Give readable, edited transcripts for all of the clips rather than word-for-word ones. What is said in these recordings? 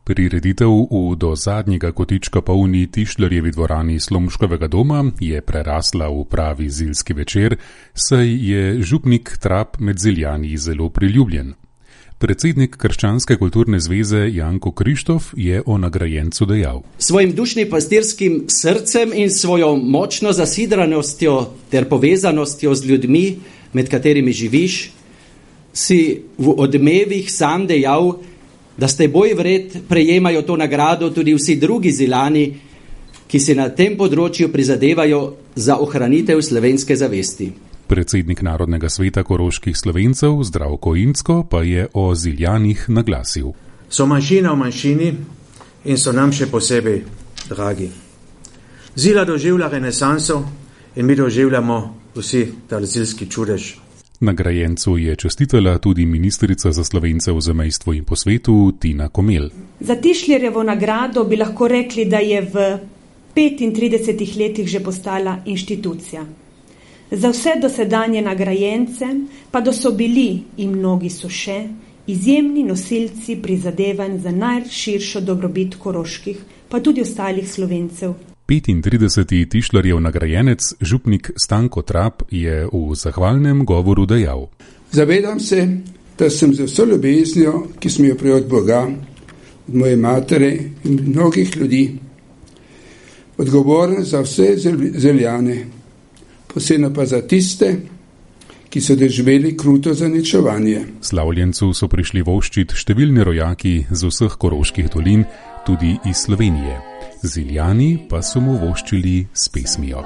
Prireditev v do zadnjega kotička polni Tišlerjevi dvorani Slomškovega doma je prerasla v pravi zimski večer, saj je župnik Trap med Ziljani zelo priljubljen. Predsednik Krščanske kulturne zveze Janko Krištof je o nagrajencu dejal: Svojim dušnim pastirskim srcem in svojo močno zasidranostjo ter povezanostjo z ljudmi, med katerimi živiš, si v odmevih sam dejal, da ste boj vred prejemajo to nagrado tudi vsi drugi Ziljani, ki si na tem področju prizadevajo za ohranitev slovenske zavesti. Predsednik Narodnega sveta koroških Slovencev Zdravko Incko pa je o Ziljanih naglasil: So manjšina v manjšini in so nam še posebej dragi. Zila doživlja renesanso in mi doživljamo vsi ta zilski čudež. Nagrajencu je čestitala tudi ministrica za Slovence v zamejstvu in po svetu Tina Komel. Za Tišlerjevo nagrado bi lahko rekli, da je v 35 letih že postala inštitucija. Za vse dosedanje nagrajence pa da so bili, in mnogi so še, izjemni nosilci prizadevanj za najširšo dobrobit koroških, pa tudi ostalih Slovencev. 35. Tišlerjev nagrajenec, župnik Stanko Trap, je v zahvalnem govoru dejal: Zavedam se, da sem z vso ljubeznijo, ki sem jo prejel od Boga, od moje matere in mnogih ljudi, odgovoren za vse Ziljane, posebno pa za tiste, ki so doživeli kruto zaničevanje. Slavljencu so prišli voščit številni rojaki z vseh koroških dolin, tudi iz Slovenije. Ziljani pa so mu voščili s pesmijo.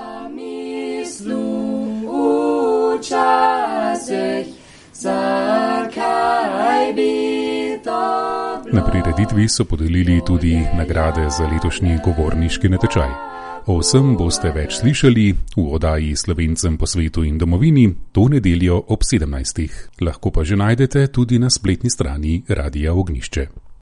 Na prireditvi so podelili tudi nagrade za letošnji govorniški natečaj. O vsem boste več slišali v oddaji Slovencem po svetu in domovini to nedeljo ob 17. Lahko pa že najdete tudi na spletni strani Radia Ognjišče.